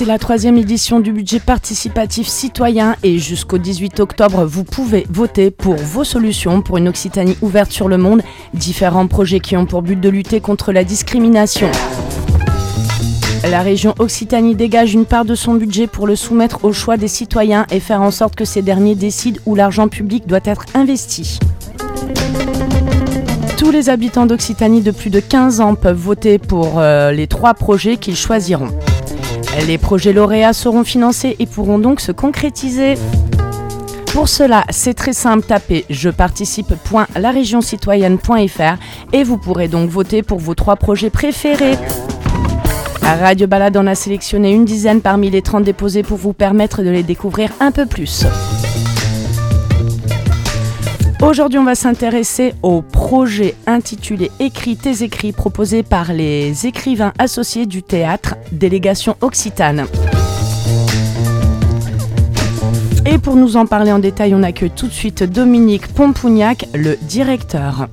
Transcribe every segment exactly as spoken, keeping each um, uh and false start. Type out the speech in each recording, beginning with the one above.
C'est la troisième édition du budget participatif citoyen et jusqu'au dix-huit octobre, vous pouvez voter pour vos solutions pour une Occitanie ouverte sur le monde. Différents projets qui ont pour but de lutter contre la discrimination. La région Occitanie dégage une part de son budget pour le soumettre au choix des citoyens et faire en sorte que ces derniers décident où l'argent public doit être investi. Tous les habitants d'Occitanie de plus de quinze ans peuvent voter pour euh, les trois projets qu'ils choisiront. Les projets lauréats seront financés et pourront donc se concrétiser. Pour cela, c'est très simple, tapez je participe point la région citoyenne point f r et vous pourrez donc voter pour vos trois projets préférés. Radio Balade en a sélectionné une dizaine parmi les trente déposés pour vous permettre de les découvrir un peu plus. Aujourd'hui, on va s'intéresser au projet intitulé « Écris tes écrits » proposé par les écrivains associés du théâtre Délégation Occitane. Et pour nous en parler en détail, on accueille tout de suite Dominique Pompougnac, le directeur.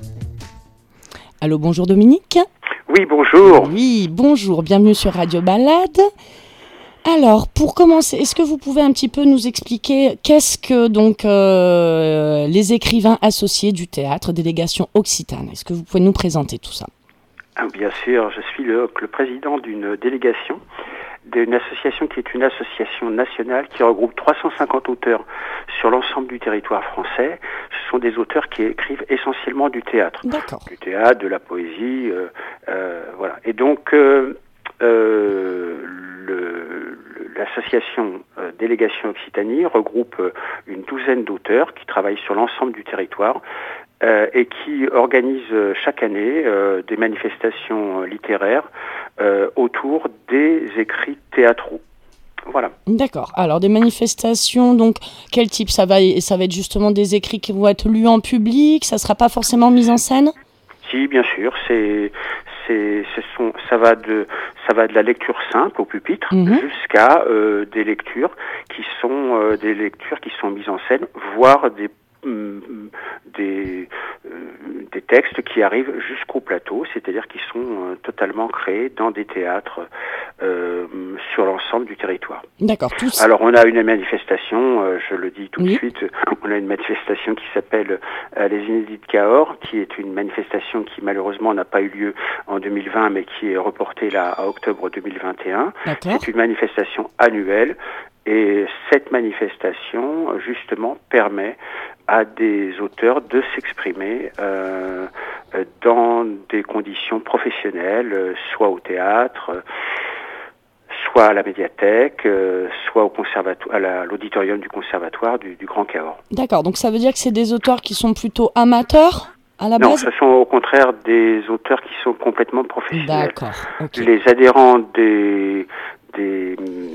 Allô, bonjour Dominique. Oui, bonjour. Oui, bonjour, bienvenue sur Radio Balade. Alors, pour commencer, est-ce que vous pouvez un petit peu nous expliquer qu'est-ce que donc euh, les écrivains associés du théâtre Délégation Occitane? Est-ce que vous pouvez nous présenter tout ça? Ah, bien sûr, je suis le, le président d'une délégation, d'une association qui est une association nationale qui regroupe trois cent cinquante auteurs sur l'ensemble du territoire français. Ce sont des auteurs qui écrivent essentiellement du théâtre. D'accord. Du théâtre, de la poésie, euh, euh, voilà. Et donc, euh, euh, le, l'association euh, Délégation Occitanie regroupe euh, une douzaine d'auteurs qui travaillent sur l'ensemble du territoire euh, et qui organisent euh, chaque année euh, des manifestations euh, littéraires euh, autour des écrits théâtraux. Voilà. D'accord. Alors, des manifestations, donc, quel type? Ça va, ça va être justement des écrits qui vont être lus en public? Ça ne sera pas forcément mis en scène? Si, bien sûr, c'est, c'est, ce sont, ça va de, ça va de la lecture simple au pupitre mmh. jusqu'à euh, des lectures qui sont euh, des lectures qui sont mises en scène, voire des Des, euh, des textes qui arrivent jusqu'au plateau, c'est-à-dire qui sont euh, totalement créés dans des théâtres euh, sur l'ensemble du territoire. D'accord. Tous... Alors on a une manifestation, euh, je le dis tout oui. de suite, on a une manifestation qui s'appelle euh, les Inédits de Cahors, qui est une manifestation qui malheureusement n'a pas eu lieu en deux mille vingt, mais qui est reportée là à octobre deux mille vingt et un. D'accord. C'est une manifestation annuelle. Et cette manifestation, justement, permet à des auteurs de s'exprimer euh, dans des conditions professionnelles, soit au théâtre, soit à la médiathèque, soit au conservatoire, à la, l'auditorium du conservatoire du, du Grand Cahors. D'accord, donc ça veut dire que c'est des auteurs qui sont plutôt amateurs à la base? Non, ce sont au contraire des auteurs qui sont complètement professionnels. D'accord, okay. Les adhérents des... des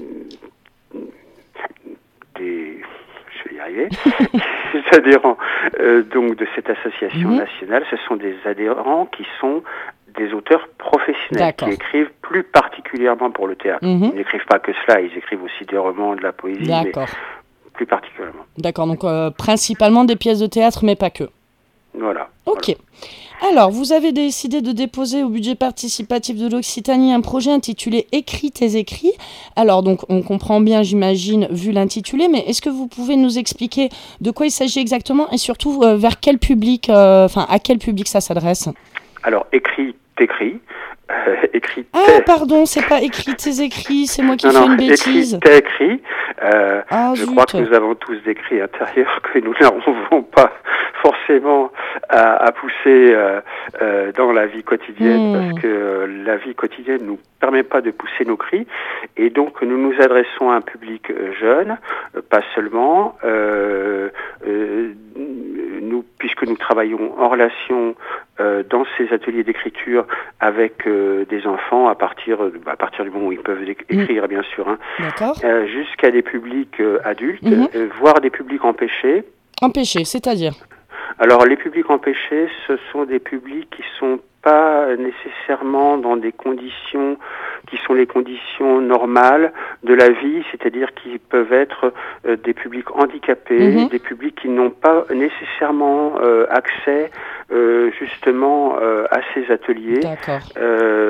des je vais y arriver les adhérents euh, donc de cette association mmh. nationale, ce sont des adhérents qui sont des auteurs professionnels. D'accord. Qui écrivent plus particulièrement pour le théâtre. Mmh. Ils n'écrivent pas que cela, ils écrivent aussi des romans, de la poésie. D'accord. Mais plus particulièrement. D'accord, donc euh, principalement des pièces de théâtre, mais pas que. Voilà. Ok. Voilà. Alors, vous avez décidé de déposer au budget participatif de l'Occitanie un projet intitulé « Écris tes écrits ». Alors, donc, on comprend bien, j'imagine, vu l'intitulé, mais est-ce que vous pouvez nous expliquer de quoi il s'agit exactement et surtout euh, vers quel public, enfin, euh, à quel public ça s'adresse? Alors, écris t'écris. Euh, écrit ah pardon, c'est pas écrit tes écrits, c'est moi qui non, fais non, une bêtise. Écrit écrit. Euh, ah, je zut. crois que nous avons tous des cris intérieurs que nous n'arrivons pas forcément à, à pousser euh, euh, dans la vie quotidienne, mmh. parce que euh, la vie quotidienne nous permet pas de pousser nos cris, et donc nous nous adressons à un public euh, jeune, euh, pas seulement. Euh, euh, nous, puisque nous travaillons en relation euh, dans ces ateliers d'écriture avec euh, des enfants à partir à partir du moment où ils peuvent écrire, mmh. bien sûr, hein, euh, jusqu'à des publics euh, adultes, mmh. euh, voire des publics empêchés. Empêchés, c'est-à-dire? Alors les publics empêchés, ce sont des publics qui sont pas nécessairement dans des conditions qui sont les conditions normales de la vie, c'est-à-dire qui peuvent être euh, des publics handicapés, mmh. des publics qui n'ont pas nécessairement euh, accès euh, justement euh, à ces ateliers. D'accord. Euh,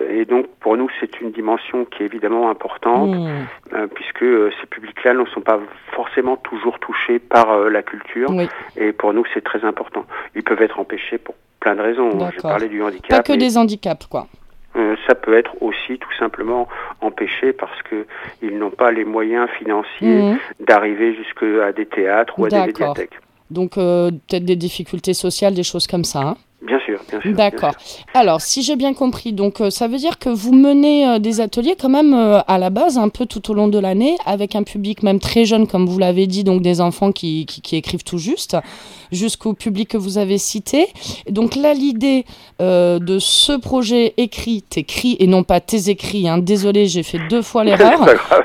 et donc pour nous c'est une dimension qui est évidemment importante, mmh. euh, puisque euh, ces publics-là ne sont pas forcément toujours touchés par euh, la culture, oui. et pour nous c'est très important. Ils peuvent être empêchés pour plein de raisons. D'accord. J'ai parlé du handicap. Pas que des handicaps, quoi. Euh, ça peut être aussi tout simplement empêché parce que ils n'ont pas les moyens financiers mmh. d'arriver jusqu'à des théâtres ou à D'accord. des médiathèques. Donc euh, peut-être des difficultés sociales, des choses comme ça. Hein. Bien sûr, bien sûr. D'accord. Bien sûr. Alors, si j'ai bien compris, donc euh, ça veut dire que vous menez euh, des ateliers quand même euh, à la base, un peu tout au long de l'année, avec un public même très jeune, comme vous l'avez dit, donc des enfants qui, qui, qui écrivent tout juste, jusqu'au public que vous avez cité. Donc là, l'idée euh, de ce projet écrit, t'écris et non pas tes écrits, hein. Désolé, j'ai fait deux fois l'erreur.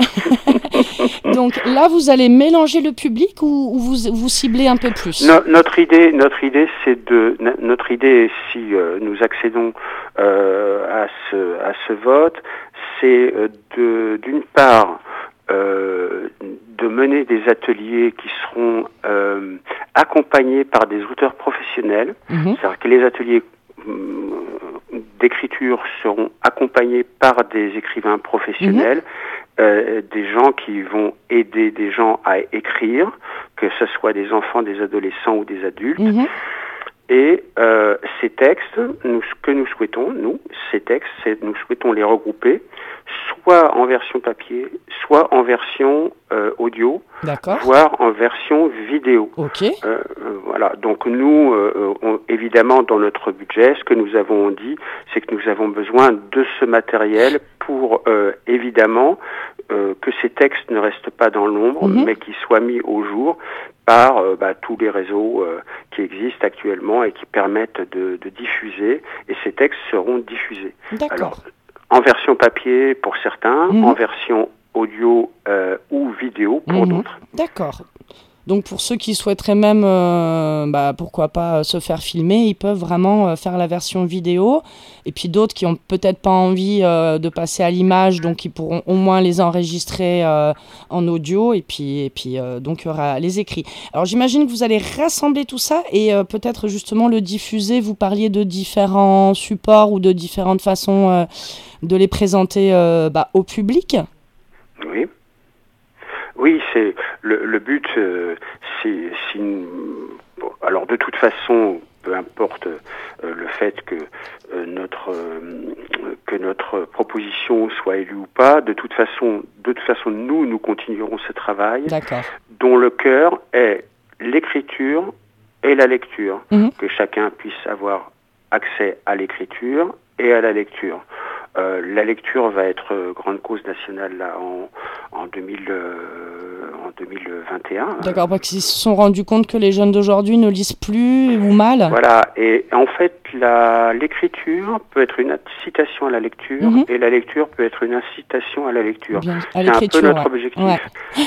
Donc là, vous allez mélanger le public ou, ou vous vous ciblez un peu plus? No, notre idée, notre idée, c'est de notre idée, si euh, nous accédons euh, à ce à ce vote, c'est de d'une part euh, de mener des ateliers qui seront euh, accompagnés par des auteurs professionnels, mmh. c'est-à-dire que les ateliers d'écriture seront accompagnés par des écrivains professionnels, mmh. euh, des gens qui vont aider des gens à écrire, que ce soit des enfants, des adolescents ou des adultes. Mmh. Et euh, ces textes, nous, ce que nous souhaitons, nous, ces textes, c'est, nous souhaitons les regrouper, soit en version papier, soit en version euh, audio, D'accord. voire en version vidéo. Ok. Euh, euh, voilà. Donc nous, euh, on, évidemment, dans notre budget, ce que nous avons dit, c'est que nous avons besoin de ce matériel pour, euh, évidemment, euh, que ces textes ne restent pas dans l'ombre, mm-hmm. mais qu'ils soient mis au jour par euh, bah, tous les réseaux euh, qui existent actuellement et qui permettent de, de diffuser. Et ces textes seront diffusés. D'accord. Alors, en version papier pour certains, mmh. en version audio euh, ou vidéo pour mmh. d'autres. D'accord. Donc pour ceux qui souhaiteraient même, euh, bah, pourquoi pas, se faire filmer, ils peuvent vraiment euh, faire la version vidéo. Et puis d'autres qui n'ont peut-être pas envie euh, de passer à l'image, donc ils pourront au moins les enregistrer euh, en audio. Et puis, et puis euh, donc il y aura les écrits. Alors j'imagine que vous allez rassembler tout ça et euh, peut-être justement le diffuser. Vous parliez de différents supports ou de différentes façons euh, de les présenter euh, bah, au public. Oui. Oui, c'est le, le but. Euh, c'est, c'est une, bon, alors de toute façon, peu importe euh, le fait que euh, notre euh, que notre proposition soit élue ou pas, de toute façon, de toute façon, nous nous continuerons ce travail, D'accord. dont le cœur est l'écriture et la lecture, mmh. que chacun puisse avoir accès à l'écriture et à la lecture. Euh, la lecture va être euh, grande cause nationale là en en deux mille euh, en deux mille vingt et un. D'accord, parce qu'ils se sont rendus compte que les jeunes d'aujourd'hui ne lisent plus ou mal. Voilà, et en fait la l'écriture peut être une incitation à la lecture mm-hmm. et la lecture peut être une incitation à la lecture. Bien, à C'est un peu notre ouais. objectif. Ouais.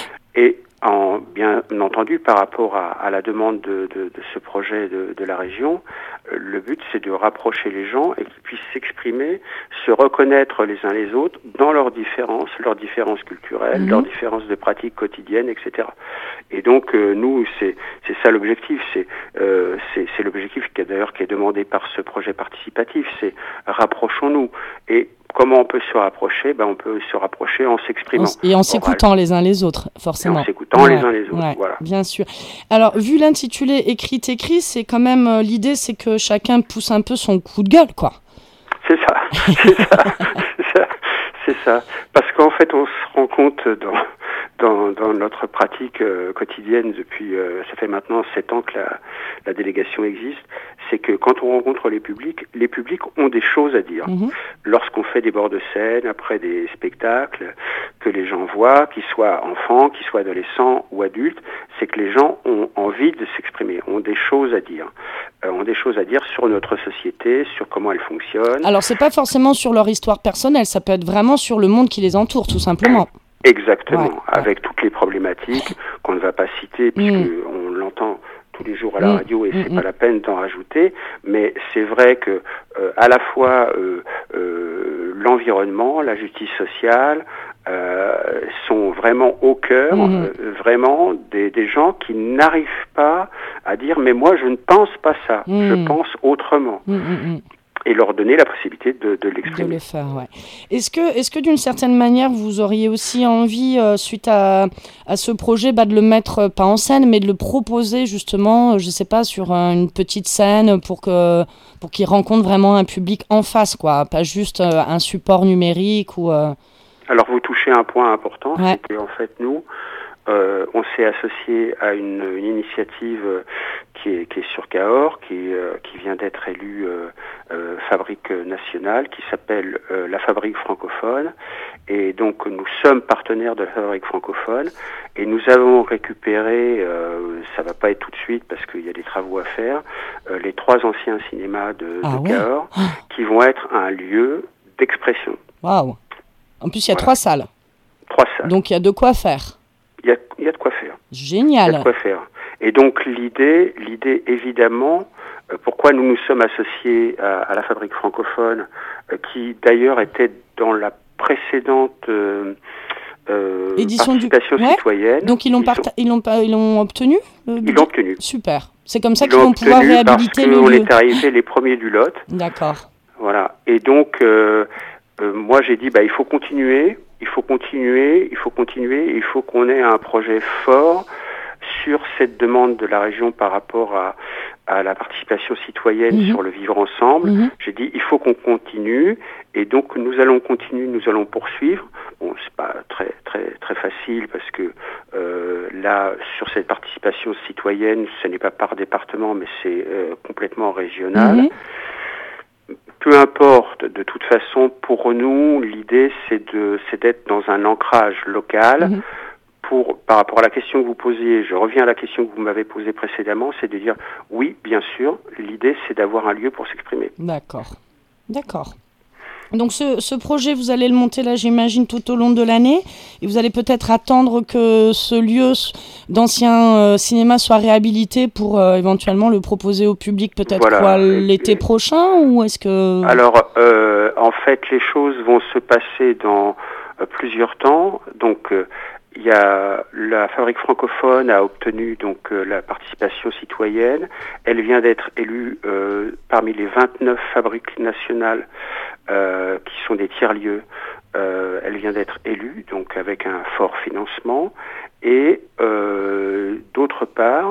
Et en, bien entendu, par rapport à, à la demande de, de, de ce projet de, de la région, euh, le but c'est de rapprocher les gens et qu'ils puissent s'exprimer, se reconnaître les uns les autres dans leurs différences, leurs différences culturelles, mmh. leurs différences de pratiques quotidiennes, et cetera. Et donc euh, nous, c'est c'est ça l'objectif, c'est euh, c'est, c'est l'objectif qui est d'ailleurs qui est demandé par ce projet participatif, c'est rapprochons-nous. Et comment on peut se rapprocher? Ben, on peut se rapprocher en s'exprimant. Et en s'écoutant les uns les autres, forcément. Et en s'écoutant ouais, les uns les autres, ouais, voilà. Bien sûr. Alors, vu l'intitulé Écrit, écrit, c'est quand même, euh, l'idée, c'est que chacun pousse un peu son coup de gueule, quoi. C'est ça, c'est ça, c'est ça, c'est ça. Parce qu'en fait, on se rend compte dans, dans, dans notre pratique euh, quotidienne depuis, euh, ça fait maintenant sept ans que la, la délégation existe, c'est que quand on rencontre les publics, les publics ont des choses à dire. Mmh. Lorsqu'on fait des bords de scène, après des spectacles, que les gens voient, qu'ils soient enfants, qu'ils soient adolescents ou adultes, c'est que les gens ont envie de s'exprimer, ont des choses à dire. Euh, ont des choses à dire sur notre société, sur comment elle fonctionne. Alors c'est pas forcément sur leur histoire personnelle, ça peut être vraiment sur le monde qui les entoure, tout simplement. Exactement, ouais, ouais. avec toutes les problématiques qu'on ne va pas citer, puisque mmh. on l'entend tous les jours à la radio et mmh, c'est mmh. pas la peine d'en rajouter, mais c'est vrai que euh, à la fois euh, euh, l'environnement, la justice sociale euh, sont vraiment au cœur, mmh. euh, vraiment des, des gens qui n'arrivent pas à dire mais moi je ne pense pas ça, mmh. je pense autrement. Mmh, mmh. et leur donner la possibilité de, de l'exprimer. De le faire, ouais. Est-ce que, est-ce que d'une certaine manière, vous auriez aussi envie, euh, suite à, à ce projet, bah, de le mettre, euh, pas en scène, mais de le proposer justement, euh, je ne sais pas, sur un, une petite scène pour, que, pour qu'il rencontre vraiment un public en face, quoi, pas juste euh, un support numérique ou... Euh... Alors vous touchez un point important, ouais. c'est qu'en fait nous, euh, on s'est associé à une, une initiative euh, qui est, qui est sur Cahors, qui, euh, qui vient d'être élue euh, euh, fabrique nationale, qui s'appelle euh, la Fabrique francophone. Et donc nous sommes partenaires de la Fabrique francophone et nous avons récupéré, euh, ça va pas être tout de suite parce qu'il y a des travaux à faire, euh, les trois anciens cinémas de, ah, de ouais. Cahors qui vont être un lieu d'expression. Waouh. En plus, il y a voilà. trois salles. Trois salles. Donc, il y a de quoi faire. Il y a, il y a de quoi faire. Génial. Il y a de quoi faire. Et donc, l'idée, l'idée évidemment, euh, pourquoi nous nous sommes associés à, à la Fabrique francophone, euh, qui d'ailleurs était dans la précédente euh, euh, Édition participation du... ouais. citoyenne. Donc, ils l'ont, part... ont... ils l'ont, ils l'ont obtenu Ils l'ont obtenu. Super. C'est comme ça ils qu'ils vont pouvoir réhabiliter le lieu. On est arrivé les premiers du lot. D'accord. Voilà. Et donc... Euh, Euh, moi, j'ai dit, bah, il faut continuer, il faut continuer, il faut continuer, il faut qu'on ait un projet fort sur cette demande de la région par rapport à, à la participation citoyenne mmh. sur le vivre ensemble. Mmh. J'ai dit, il faut qu'on continue, et donc nous allons continuer, nous allons poursuivre. Bon, c'est pas très très très facile parce que euh, là, sur cette participation citoyenne, ce n'est pas par département, mais c'est euh, complètement régional. Mmh. Peu importe, de toute façon, pour nous, l'idée, c'est de, c'est d'être dans un ancrage local. Mmh. Pour, par rapport à la question que vous posiez, je reviens à la question que vous m'avez posée précédemment, c'est de dire, oui, bien sûr, l'idée, c'est d'avoir un lieu pour s'exprimer. D'accord, d'accord. Donc ce, ce projet, vous allez le monter là, j'imagine, tout au long de l'année, et vous allez peut-être attendre que ce lieu d'ancien euh, cinéma soit réhabilité pour euh, éventuellement le proposer au public, peut-être voilà. quoi, l'été prochain, ou est-ce que... Alors, euh, en fait, les choses vont se passer dans euh, plusieurs temps. Donc, euh, il y a la Fabrique francophone a obtenu donc euh, la participation citoyenne. Elle vient d'être élue euh, parmi les vingt-neuf fabriques nationales Euh, qui sont des tiers-lieux. Euh, elle vient d'être élue, donc avec un fort financement. Et euh, d'autre part,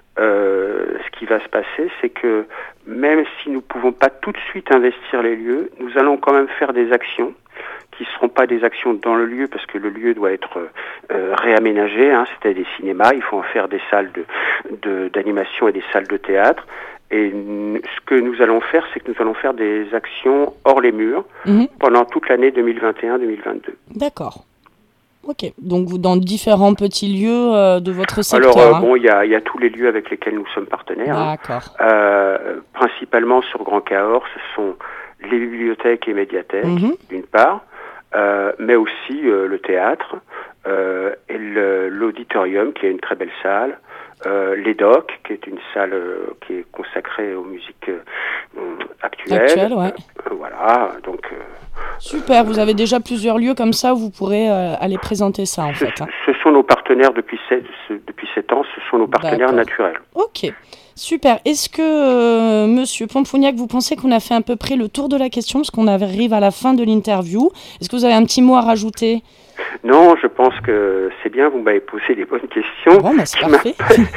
euh, ce qui va se passer, c'est que même si nous ne pouvons pas tout de suite investir les lieux, nous allons quand même faire des actions qui ne seront pas des actions dans le lieu, parce que le lieu doit être euh, réaménagé, hein, c'était des cinémas, il faut en faire des salles de, de, d'animation et des salles de théâtre. Et ce que nous allons faire, c'est que nous allons faire des actions hors les murs mmh. pendant toute l'année deux mille vingt et un deux mille vingt-deux. D'accord. Ok. Donc vous dans différents petits lieux euh, de votre secteur. Alors euh, hein. bon, il y a, y a tous les lieux avec lesquels nous sommes partenaires. D'accord. Hein. Euh, principalement sur Grand Cahors, ce sont les bibliothèques et médiathèques mmh. d'une part, euh, mais aussi euh, le théâtre euh, et le, l'auditorium qui est une très belle salle. Euh, l'E D O C, qui est une salle euh, qui est consacrée aux musiques euh, actuelles. Actuelle, ouais. Euh, voilà, donc... Euh, Super, vous avez déjà plusieurs lieux comme ça où vous pourrez euh, aller présenter ça, en ce, fait. Hein. Ce sont nos partenaires depuis sept, ce, depuis sept ans, ce sont nos partenaires D'accord. naturels. Ok, super. Est-ce que, euh, monsieur Pompougnac, vous pensez qu'on a fait à peu près le tour de la question, parce qu'on arrive à la fin de l'interview. Est-ce que vous avez un petit mot à rajouter ? Non, je pense que c'est bien, vous m'avez posé des bonnes questions. Bon, bah c'est parfait.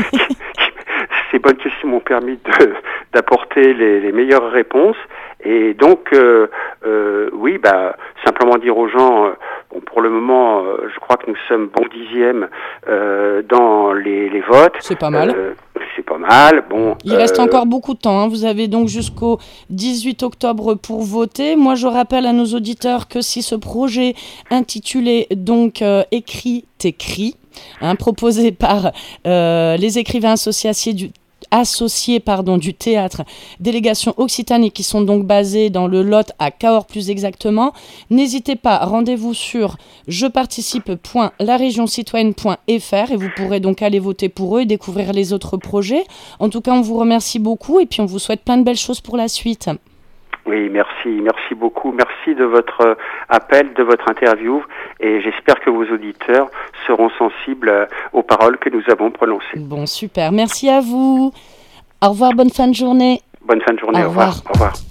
Ces bonnes questions m'ont permis de, d'apporter les, les meilleures réponses. Et donc, euh, euh, oui, bah, simplement dire aux gens, euh, bon, pour le moment, euh, je crois que nous sommes bon dixième euh, dans les, les votes. C'est pas mal. Euh, c'est pas mal. Bon. Il euh... reste encore beaucoup de temps. Hein. Vous avez donc jusqu'au dix-huit octobre pour voter. Moi, je rappelle à nos auditeurs que si ce projet intitulé donc euh, Écrit t'écrit, hein, proposé par euh, les écrivains associés du associés pardon, du théâtre Délégation Occitanie qui sont donc basés dans le Lot à Cahors plus exactement. N'hésitez pas, rendez-vous sur je participe point la région citoyenne point f r et vous pourrez donc aller voter pour eux et découvrir les autres projets. En tout cas, on vous remercie beaucoup et puis on vous souhaite plein de belles choses pour la suite. Oui, merci, merci beaucoup. Merci de votre appel, de votre interview et j'espère que vos auditeurs seront sensibles aux paroles que nous avons prononcées. Bon, super. Merci à vous. Au revoir, bonne fin de journée. Bonne fin de journée, au, au revoir. revoir. Au revoir.